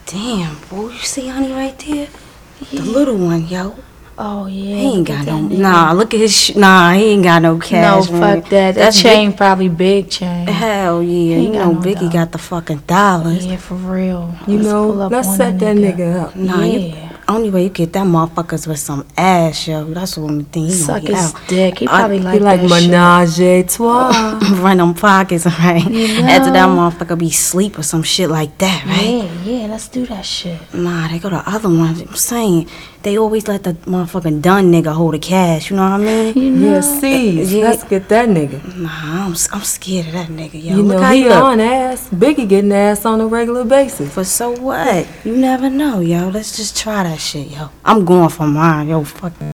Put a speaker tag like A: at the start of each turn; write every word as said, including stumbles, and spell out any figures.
A: Damn, boy, you see honey right there? Yeah. The little one, yo.
B: Oh, yeah.
A: He ain't got no, nah, look at his, sh nah, he ain't got no cash,
B: No,
A: man.
B: fuck that. That
A: That's
B: chain
A: big.
B: probably big chain.
A: Hell yeah. You know, no Biggie dough. Got the fucking dollars.
B: Yeah, for real.
C: You
B: let's
C: know,
B: pull up
C: let's
B: on
C: set that nigga, nigga up.
A: Nah,
B: yeah.
A: you, only way you get that motherfuckers with some ass, yo. That's what I'm thinking. He
B: Suck
A: his
B: out. dick. He probably
C: I,
B: like
C: he like
B: that
C: menage a trois.
A: Run them pockets, right?
B: You know?
A: After that motherfucker be sleep or some shit like that, right?
B: Yeah, yeah, let's do that shit.
A: Nah, they go to other ones. I'm saying, they always let the motherfucking done nigga hold the cash, you know what I mean?
B: You know?
C: Yeah, see,
A: yeah.
C: Let's get that nigga.
A: Nah, I'm, I'm scared of that nigga, yo.
C: You
A: Look
C: know,
A: how
C: he
A: he look.
C: on ass. Biggie getting ass on a regular basis.
A: But so what? You never know, yo. Let's just try that shit, yo. I'm going for mine, yo. Fuck